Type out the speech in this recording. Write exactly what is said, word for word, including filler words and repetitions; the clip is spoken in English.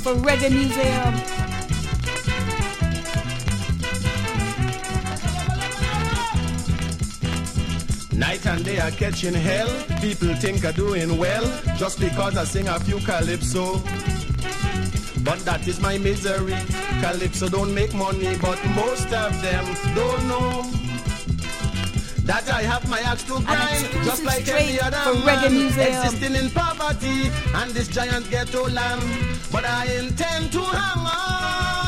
for Reggae Museum. Night and day are catching hell. People think I'm doing well just because I sing a few calypso. But that is my misery. Calypso don't make money, but most of them don't know that I have my axe to grind, just like any other man, existing in poverty and this giant ghetto land. But I intend to hang on.